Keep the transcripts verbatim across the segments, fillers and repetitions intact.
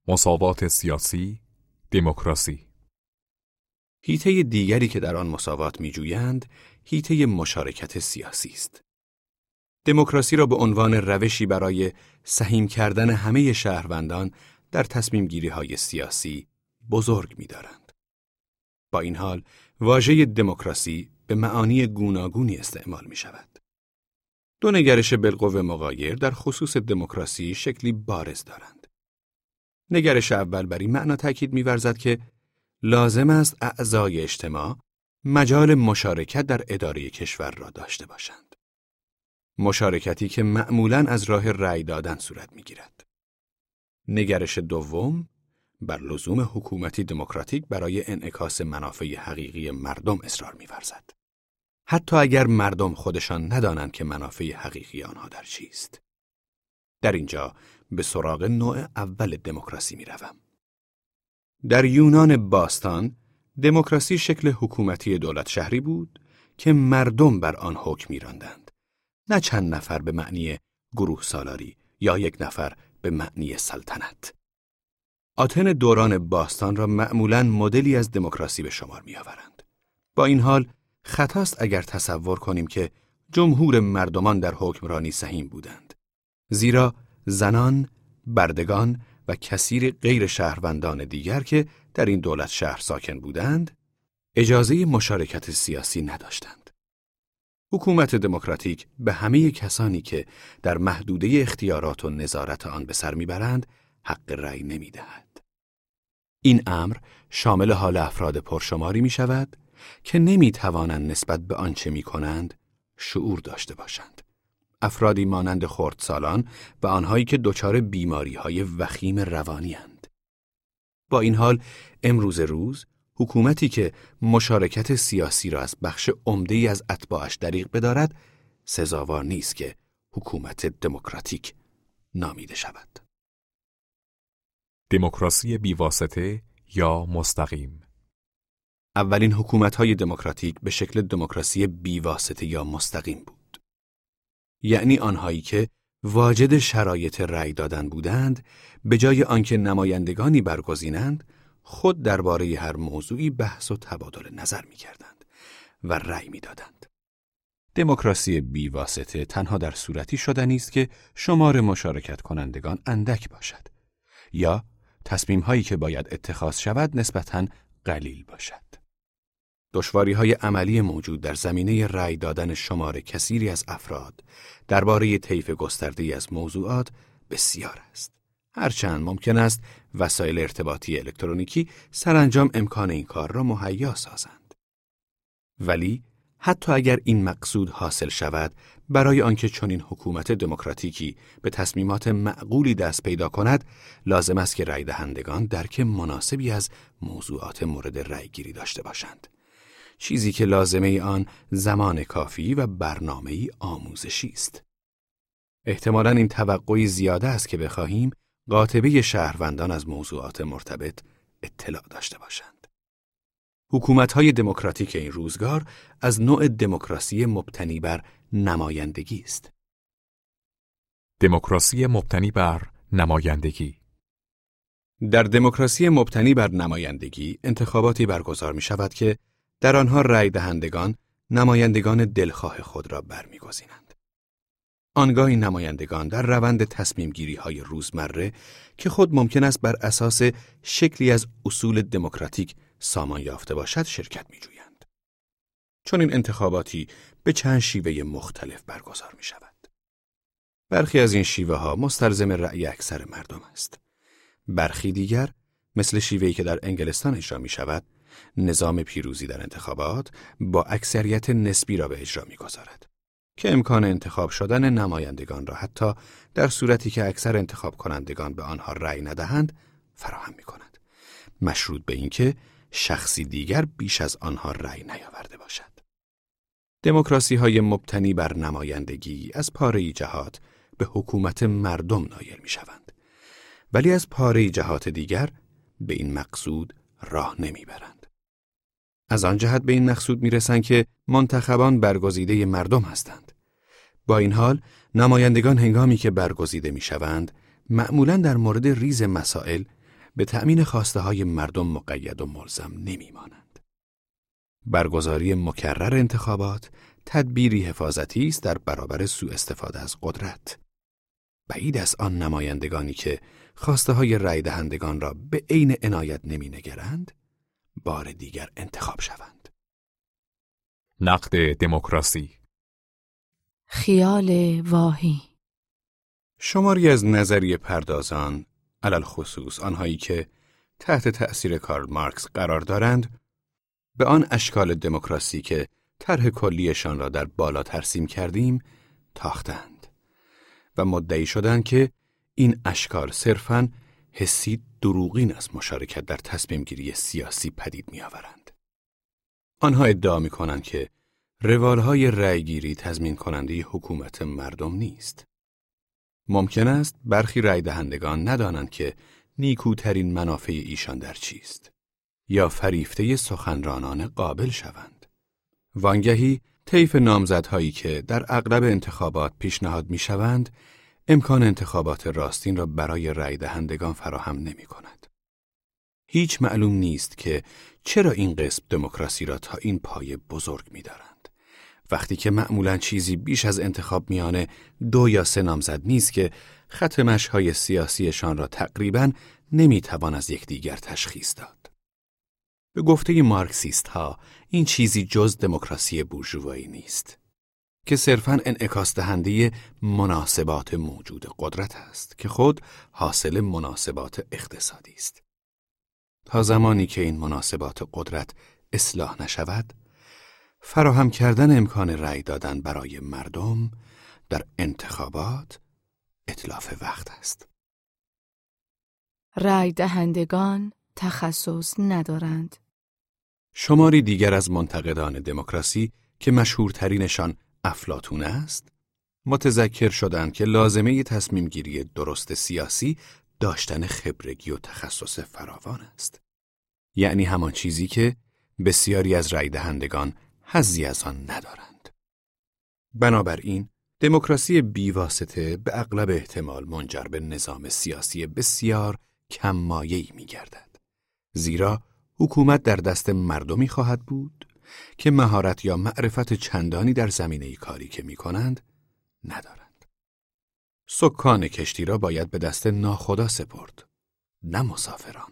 مساوات سیاسی، دموکراسی. حیطه دیگری که در آن مساوات می‌جویند، حیطه مشارکت سیاسی است. دموکراسی را به عنوان روشی برای سهیم کردن همه شهروندان در تصمیم گیری های سیاسی بزرگ می‌دارند. با این حال، واژه دموکراسی به معانی گوناگونی استعمال می‌شود. دو نگرش بالقوه مغایر در خصوص دموکراسی شکلی بارز دارند. نگرش اول بر این معنا تاکید می‌ورزد که لازم است اعضای اجتماع مجال مشارکت در اداره کشور را داشته باشند. مشارکتی که معمولاً از راه رأی دادن صورت می‌گیرد. نگرش دوم بر لزوم حکومتی دموکراتیک برای انعکاس منافع حقیقی مردم اصرار می‌ورزد. حتی اگر مردم خودشان ندانند که منافع حقیقی آنها در چیست. در اینجا به سراغ نوع اول دموکراسی می‌روم. در یونان باستان، دموکراسی شکل حکومتی دولت شهری بود که مردم بر آن حکم می‌راندند. نه چند نفر به معنی گروه سالاری یا یک نفر به معنی سلطنت. آتن دوران باستان را معمولاً مدلی از دموکراسی به شمار می‌آورند. با این حال خطاست اگر تصور کنیم که جمهور مردمان در حکمرانی سهیم بودند. زیرا زنان، بردگان و کثیر غیر شهروندان دیگر که در این دولت شهر ساکن بودند، اجازه مشارکت سیاسی نداشتند. حکومت دموکراتیک به همه کسانی که در محدوده اختیارات و نظارت آن به سر میبرند، حق رأی نمیدهد. این امر شامل حال افراد پرشماری می شود که نمی توانند نسبت به آنچه می کنند شعور داشته باشند. افرادی مانند خردسالان و آنهایی که دچار بیماری های وخیم روانی اند. با این حال امروز روز حکومتی که مشارکت سیاسی را از بخش عمده‌ای از اتباعش دریغ بدارد سزاوار نیست که حکومت دموکراتیک نامیده شود. دموکراسی بیواسطه یا مستقیم. اولین حکومت‌های دموکراتیک به شکل دموکراسی بیواسطه یا مستقیم بود. یعنی آنهایی که واجد شرایط رأی دادن بودند، به جای آنکه نمایندگانی برگزینند، خود درباره هر موضوعی بحث و تبادل نظر می‌کردند و رأی می‌دادند. دموکراسی بیواسطه تنها در صورتی شدنی است که شمار مشارکت کنندگان اندک باشد یا تصمیم‌هایی که باید اتخاذ شود نسبتاً قلیل باشد. دشواری‌های عملی موجود در زمینه رأی دادن شمار کثیری از افراد درباره طیف گسترده‌ای از موضوعات بسیار است. هرچند ممکن است وسایل ارتباطی الکترونیکی سرانجام امکان این کار را مهیا سازند. ولی حتی اگر این مقصود حاصل شود، برای آنکه چنین حکومت دموکراتیکی به تصمیمات معقولی دست پیدا کند، لازم است که رأی دهندگان درک مناسبی از موضوعات مورد رأی گیری داشته باشند. چیزی که لازمه آن زمان کافی و برنامه‌ای آموزشی است. احتمالاً این توقعی زیاده است که بخواهیم قاطبه شهروندان از موضوعات مرتبط اطلاع داشته باشند. حکومت‌های دموکراتیک این روزگار از نوع دموکراسی مبتنی بر نمایندگی است. دموکراسی مبتنی بر نمایندگی. در دموکراسی مبتنی بر نمایندگی انتخاباتی برگزار می‌شود که در آنها رأی دهندگان نمایندگان دلخواه خود را برمی‌گزینند. آنگاه این نمایندگان در روند تصمیم گیری های روزمره که خود ممکن است بر اساس شکلی از اصول دموکراتیک سامان یافته باشد شرکت می‌جویند. چون این انتخاباتی به چند شیوه مختلف برگزار می‌شود. برخی از این شیوه ها مستلزم رأی اکثر مردم است. برخی دیگر مثل شیوهی که در انگلستان اجرا می‌شود، نظام پیروزی در انتخابات با اکثریت نسبی را به اجرا می‌گذارد که امکان انتخاب شدن نمایندگان را حتی در صورتی که اکثر انتخاب کنندگان به آنها رأی ندهند فراهم می‌کند، مشروط به اینکه شخصی دیگر بیش از آنها رأی نیاورده باشد. دموکراسی‌های مبتنی بر نمایندگی از پاره‌ای جهات به حکومت مردم نایل می‌شوند، ولی از پاره‌ای جهات دیگر به این مقصود راه نمیبرند. از آن جهت به این مقصود میرسند که منتخبان برگزیده مردم هستند. با این حال نمایندگان هنگامی که برگزیده میشوند معمولاً در مورد ریز مسائل به تأمین خواسته های مردم مقید و ملزم نمی مانند. برگزاری مکرر انتخابات تدبیری حفاظتی است در برابر سوء استفاده از قدرت. بعید از آن نمایندگانی که خواسته های رای دهندگان را به عین عنایت نمی نگرند، بار دیگر انتخاب شوند. نقد دموکراسی. خیال واهی. شماری از نظریه پردازان، علل خصوص آنهایی که تحت تأثیر کارل مارکس قرار دارند، به آن اشکال دموکراسی که طرح کلیشان را در بالا ترسیم کردیم تاختند و مدعی شدند که این اشکال صرفاً حسی دروغین از مشارکت در تصمیم گیری سیاسی پدید می آورند. آنها ادعا می کنند که روالهای رأیگیری تضمین کننده حکومت مردم نیست. ممکن است برخی رای دهندگان ندانند که نیکوترین منافع ایشان در چیست یا فریفته سخنرانان قابل شوند. وانگهی طیف نامزدهایی که در اغلب انتخابات پیشنهاد می شوند امکان انتخابات راستین را برای رای دهندگان فراهم نمی کند. هیچ معلوم نیست که چرا این قسم دموکراسی را تا این پایه بزرگ می دارند. وقتی که معمولاً چیزی بیش از انتخاب میان دو یا سه نامزد نیست که خط مشی‌های سیاسیشان را تقریباً نمی توان از یکدیگر تشخیص داد. به گفته مارکسیست ها این چیزی جز دموکراسی بورژوایی نیست که صرفاً انعکاس دهنده مناسبات موجود قدرت است که خود حاصل مناسبات اقتصادی است. تا زمانی که این مناسبات قدرت اصلاح نشود، فراهم کردن امکان رأی دادن برای مردم در انتخابات اتلاف وقت است. رأی دهندگان تخصص ندارند. شماری دیگر از منتقدان دموکراسی که مشهورترینشان افلاطون است، متذکر شدند که لازمه تصمیم گیری درست سیاسی داشتن خبرگی و تخصص فراوان است. یعنی همان چیزی که بسیاری از رای دهندگان حظی از آن ندارند. بنابراین دموکراسی بیواسطه به اغلب احتمال منجر به نظام سیاسی بسیار کم مایه‌ای می‌گردد. زیرا حکومت در دست مردمی خواهد بود که مهارت یا معرفت چندانی در زمینه کاری که می‌کنند ندارند. سکان کشتی را باید به دست ناخدا سپرد، نه مسافران.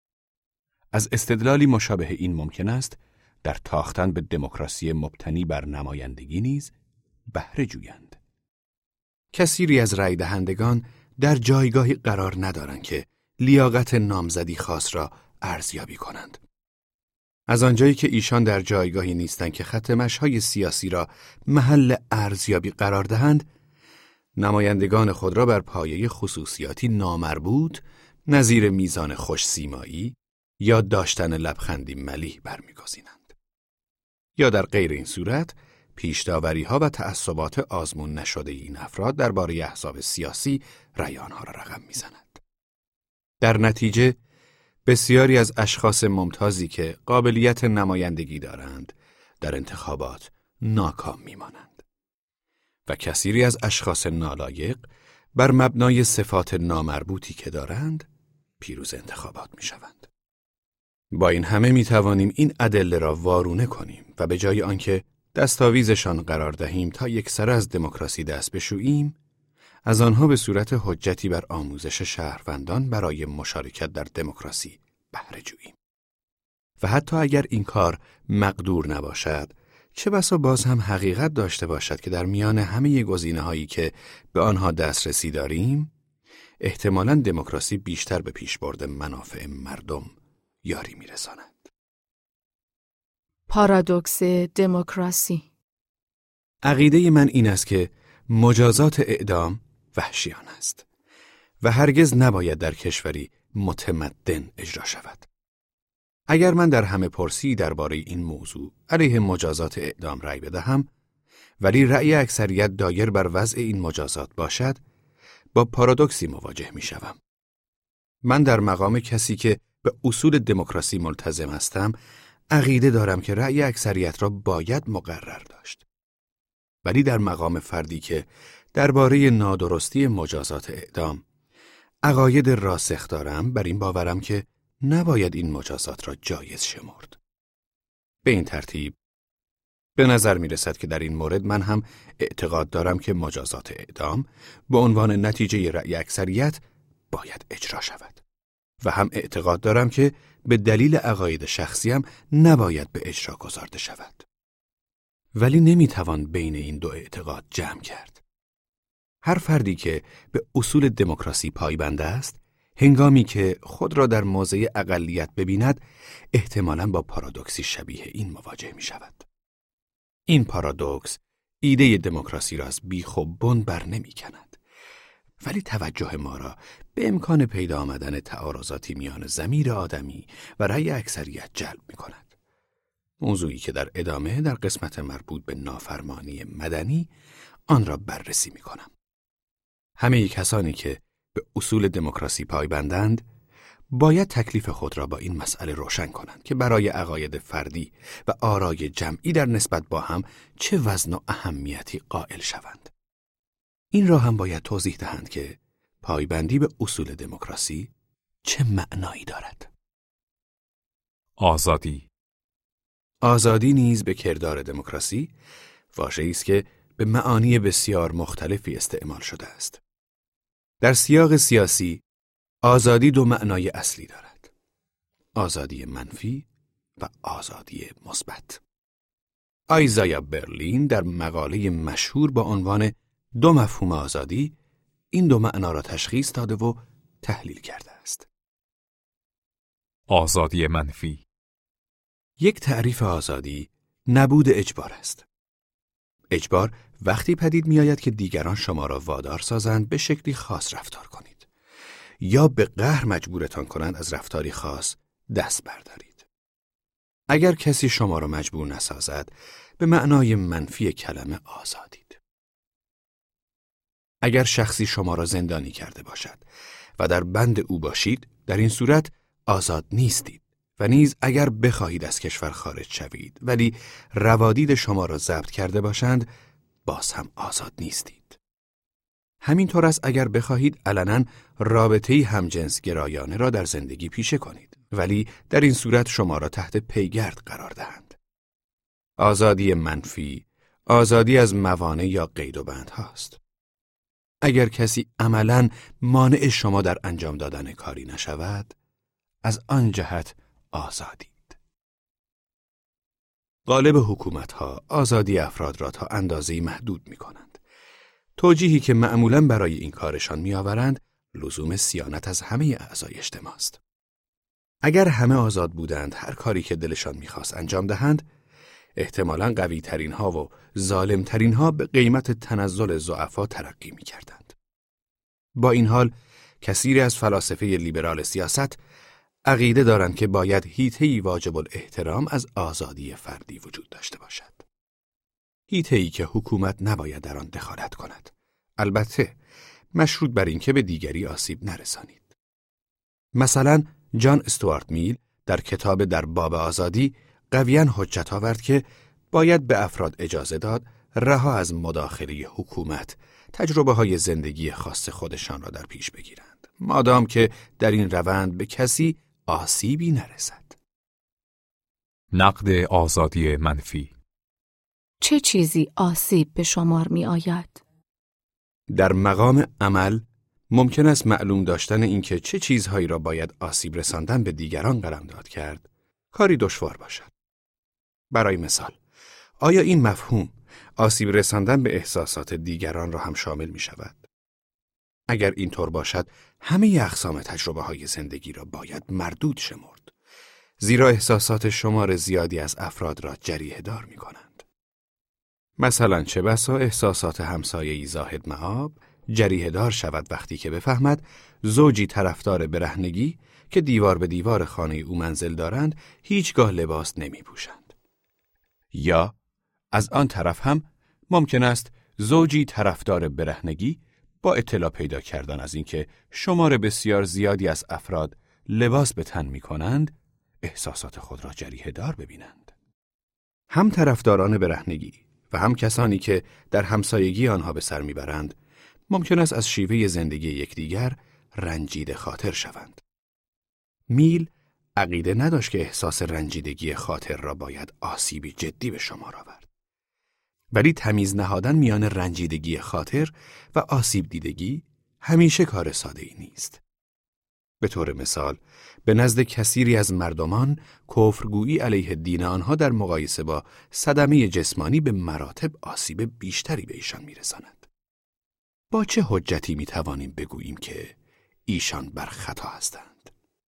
از استدلالی مشابه این ممکن است در تاختن به دموکراسی مبتنی بر نمایندگی نیز بهره جویند. کثیری از رای دهندگان در جایگاهی قرار ندارند که لیاقت نامزدی خاص را ارزیابی کنند. از آنجایی که ایشان در جایگاهی نیستند که خط مشی‌های سیاسی را محل ارزیابی قرار دهند، نمایندگان خود را بر پایه خصوصیاتی نامربوط نظیر میزان خوش سیمایی یا داشتن لبخندی ملیح برمیگزینند. یا در غیر این صورت پیش‌داوری‌ها و تعصبات آزمون نشده این افراد درباره احزاب سیاسی رأی آنها را رقم می‌زند. در نتیجه بسیاری از اشخاص ممتازی که قابلیت نمایندگی دارند در انتخابات ناکام می‌مانند و کثیری از اشخاص نالایق بر مبنای صفات نامربوطی که دارند پیروز انتخابات می‌شوند. با این همه می توانیم این ادله را وارونه کنیم و به جای آنکه دستاویزشان قرار دهیم تا یکسر از دموکراسی دست بشوییم، از آنها به صورت حجتی بر آموزش شهروندان برای مشارکت در دموکراسی بهره جوییم. و حتی اگر این کار مقدور نباشد، چه بسا باز هم حقیقت داشته باشد که در میان همه گزینه‌هایی که به آنها دسترسی داریم، احتمالاً دموکراسی بیشتر به پیشبرد منافع مردم یاری می‌رساند. پارادوکس دموکراسی. عقیده من این است که مجازات اعدام وحشیانه است و هرگز نباید در کشوری متمدن اجرا شود. اگر من در همه پرسی درباره این موضوع علیه مجازات اعدام رأی بدهم، ولی رأی اکثریت دایر بر وضع این مجازات باشد، با پارادوکسی مواجه می‌شوم. من در مقام کسی که به اصول دموکراسی ملتزم هستم، عقیده دارم که رأی اکثریت را باید مقرر داشت. ولی در مقام فردی که درباره نادرستی مجازات اعدام عقاید راسخ دارم، بر این باورم که نباید این مجازات را جایز شمرد. به این ترتیب به نظر می رسد که در این مورد من هم اعتقاد دارم که مجازات اعدام به عنوان نتیجه رأی اکثریت باید اجرا شود و هم اعتقاد دارم که به دلیل عقاید شخصیم نباید به اجرا گذارده شود. ولی نمی توان بین این دو اعتقاد جمع کرد. هر فردی که به اصول دموکراسی پایبند است، هنگامی که خود را در موضع اقلیت ببیند، احتمالاً با پارادوکسی شبیه این مواجه می شود. این پارادوکس ایده دموکراسی را از بیخ و بن بر نمی کند، ولی توجه ما را به امکان پیدا آمدن تعارضاتی میان ضمیر آدمی و رأی اکثریت جلب می کند. موضوعی که در ادامه در قسمت مربوط به نافرمانی مدنی آن را بررسی می کنم. همه کسانی که به اصول دموکراسی پایبندند باید تکلیف خود را با این مسئله روشن کنند که برای عقاید فردی و آرای جمعی در نسبت با هم چه وزن و اهمیتی قائل شوند. این را هم باید توضیح دهند که پایبندی به اصول دموکراسی چه معنایی دارد. آزادی. آزادی نیز به کردار دموکراسی واژه‌ای است که به معانی بسیار مختلفی استعمال شده است. در سیاق سیاسی آزادی دو معنای اصلی دارد: آزادی منفی و آزادی مثبت. آیزایا برلین در مقاله مشهور با عنوان دو مفهوم آزادی این دو معنا را تشخیص داده و تحلیل کرده است. آزادی منفی. یک تعریف آزادی نبود اجبار است. اجبار وقتی پدید می آید که دیگران شما را وادار سازند به شکلی خاص رفتار کنید یا به قهر مجبورتان کنند از رفتاری خاص دست بردارید. اگر کسی شما را مجبور نسازد، به معنای منفی کلمه آزادید. اگر شخصی شما را زندانی کرده باشد و در بند او باشید، در این صورت آزاد نیستید و نیز اگر بخواهید از کشور خارج شوید ولی روادید شما را ضبط کرده باشند، باز هم آزاد نیستید. همینطور است اگر بخواهید علنا رابطه‌ای همجنس گرایانه را در زندگی پیشه کنید، ولی در این صورت شما را تحت پیگرد قرار دهند. آزادی منفی، آزادی از موانع یا قید و بند هاست. اگر کسی عملاً مانع شما در انجام دادن کاری نشود، از آن جهت آزادید. غالب حکومت‌ها آزادی افراد را تا اندازه‌ای محدود می‌کنند. توجیهی که معمولاً برای این کارشان می‌آورند، لزوم صیانت از همه اعضای اجتماع است. اگر همه آزاد بودند هر کاری که دلشان می‌خواست انجام دهند، احتمالاً قوی‌ترین ها و ظالم‌ترین ها به قیمت تنزل ضعفا ترقی می‌کردند. با این حال، کثیری از فلاسفه لیبرال سیاست عقیده دارند که باید حیطه‌ای واجب الاحترام از آزادی فردی وجود داشته باشد. حیطه‌ای که حکومت نباید در آن دخالت کند. البته مشروط بر اینکه به دیگری آسیب نرسانید. مثلا جان استوارت میل در کتاب در باب آزادی قویاً حجت آورد که باید به افراد اجازه داد رها از مداخله حکومت تجربه های زندگی خاص خودشان را در پیش بگیرند، مادام که در این روند به کسی آسیبی نرسد. نقد آزادی منفی. چه چیزی آسیب به شمار می آید؟ در مقام عمل ممکن است معلوم داشتن اینکه چه چیزهایی را باید آسیب رساندن به دیگران قلمداد کرد، کاری دشوار باشد. برای مثال، آیا این مفهوم آسیب رساندن به احساسات دیگران را هم شامل می شود؟ اگر اینطور باشد، همه اقسام تجربه های زندگی را باید مردود شمرد، زیرا احساسات شمار زیادی از افراد را جریحه دار می کنند. مثلا چه بسا احساسات همسایه‌ای زاهد مآب جریحه دار شود وقتی که بفهمد زوجی طرفدار برهنگی که دیوار به دیوار خانه او منزل دارند هیچگاه لباس نمی پوشند. یا از آن طرف هم ممکن است زوجی طرفدار برهنگی با اطلاع پیدا کردن از اینکه شمار بسیار زیادی از افراد لباس به تن می کنند احساسات خود را جریحه دار ببینند. هم طرفداران برهنگی و هم کسانی که در همسایگی آنها به سر میبرند ممکن است از شیوه زندگی یکدیگر رنجیده خاطر شوند. میل عقیده نداشت که احساس رنجیدگی خاطر را باید آسیبی جدی به شمار آورد. ولی تمیز نهادن میان رنجیدگی خاطر و آسیب دیدگی همیشه کار ساده ای نیست. به طور مثال، به نزد کثیری از مردمان کفرگویی علیه دین آنها در مقایسه با صدمه جسمانی به مراتب آسیب بیشتری به ایشان میرساند. با چه حجتی میتوانیم بگوییم که ایشان بر خطا هستند؟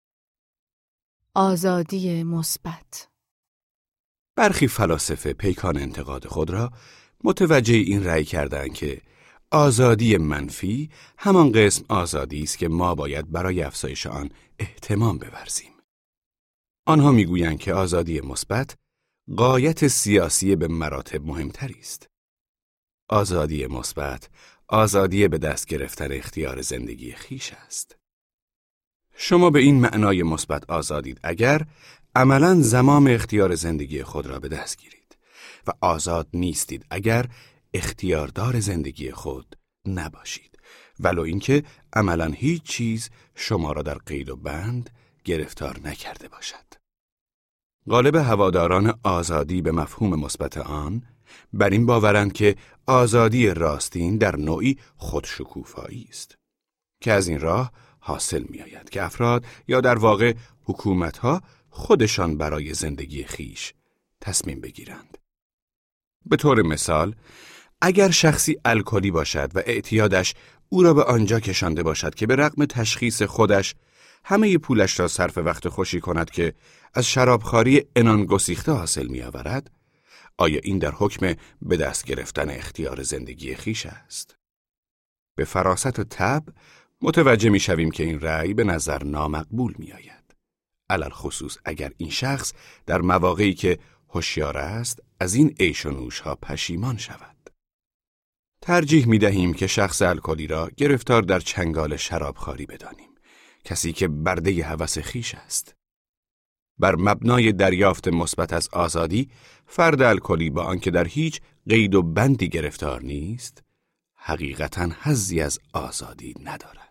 آزادی مثبت. برخی فلاسفه پیکان انتقاد خود را متوجه این رأی کردند که آزادی منفی همان قسم آزادی است که ما باید برای افزایش آن اهتمام بورزیم. آنها میگویند که آزادی مثبت غایت سیاسی به مراتب مهمتری است. آزادی مثبت آزادی به دست گرفتن اختیار زندگی خویش است. شما به این معنای مثبت آزادید اگر عملاً زمام اختیار زندگی خود را به دست گیرید و آزاد نیستید اگر اختیاردار زندگی خود نباشید، ولو اینکه عملاً هیچ چیز شما را در قید و بند گرفتار نکرده باشد. غالب هواداران آزادی به مفهوم مثبت آن بر این باورند که آزادی راستین در نوعی خودشکوفایی است که از این راه حاصل می آید که افراد یا در واقع حکومت‌ها خودشان برای زندگی خیش تصمیم بگیرند. به طور مثال، اگر شخصی الکلی باشد و اعتیادش او را به آنجا کشانده باشد که به رغم تشخیص خودش همه پولش را صرف وقت خوشی کند که از شرابخواری عنان گسیخته حاصل می آورد، آیا این در حکم به دست گرفتن اختیار زندگی خیش است؟ به فراست و طبع متوجه می شویم که این رأی به نظر نامقبول می آید. علل خصوص اگر این شخص در مواقعی که هوشیار است از این عیش و نوش ها پشیمان شود. ترجیح می دهیم که شخص الکلی را گرفتار در چنگال شرابخواری بدانیم، کسی که برده هوس خیش است. بر مبنای دریافت مثبت از آزادی، فرد الکلی با آنکه در هیچ قید و بندی گرفتار نیست، حقیقتاً حظی از آزادی ندارد.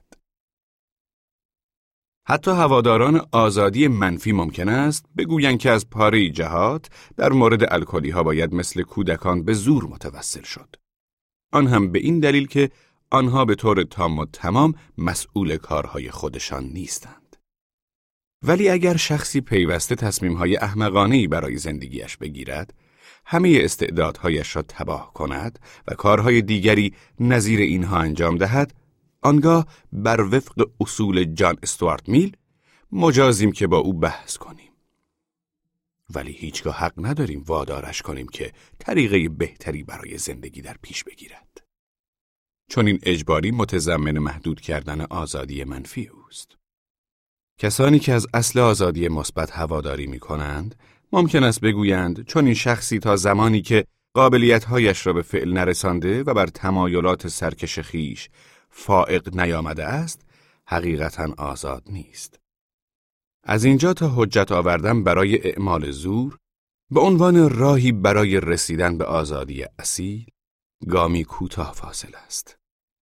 حتی هواداران آزادی منفی ممکن است بگویند که از پاره جهات در مورد الکلی ها باید مثل کودکان به زور متوسل شد. آن هم به این دلیل که آنها به طور تام و تمام مسئول کارهای خودشان نیستند. ولی اگر شخصی پیوسته تصمیم‌های احمقانه‌ای برای زندگیش بگیرد، همه استعدادهایش را تباه کند و کارهای دیگری نظیر اینها انجام دهد، آنگاه بر وفق اصول جان استوارت میل مجازیم که با او بحث کنیم. ولی هیچگاه حق نداریم وادارش کنیم که طریقه بهتری برای زندگی در پیش بگیرد. چون این اجباری متضمن محدود کردن آزادی منفی اوست. کسانی که از اصل آزادی مثبت هواداری می کنند، ممکن است بگویند چون این شخصی تا زمانی که قابلیت‌هایش را به فعل نرسانده و بر تمایلات سرکش خیش فائق نیامده است، حقیقتاً آزاد نیست. از اینجا تا حجت آوردن برای اعمال زور به عنوان راهی برای رسیدن به آزادی اصیل، گامی کوتاه فاصله است.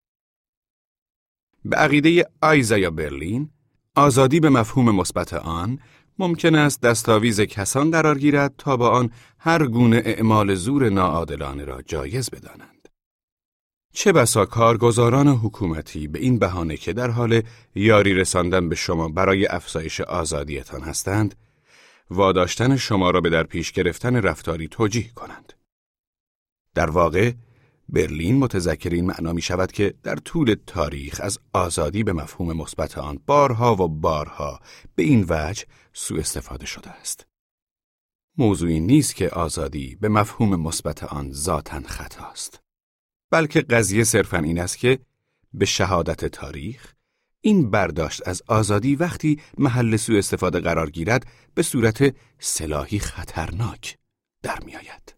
به عقیده آیزایا برلین، آزادی به مفهوم مثبت آن ممکن است دستاویز کسان قرار گیرد تا با آن هر گونه اعمال زور ناعادلانه را جایز بدانند. چه بسا کارگزاران حکومتی به این بهانه که در حال یاری رساندن به شما برای افزایش آزادیتان هستند، واداشتن شما را به در پیش گرفتن رفتاری توجیه کنند. در واقع، برلین متذکر این معنا می شود که در طول تاریخ از آزادی به مفهوم مثبت آن بارها و بارها به این وجه سوء استفاده شده است. موضوعی نیست که آزادی به مفهوم مثبت آن ذاتاً خطاست، بلکه قضیه صرفاً این است که به شهادت تاریخ این برداشت از آزادی وقتی محل سوء استفاده قرار گیرد به صورت سلاحی خطرناک در می آید.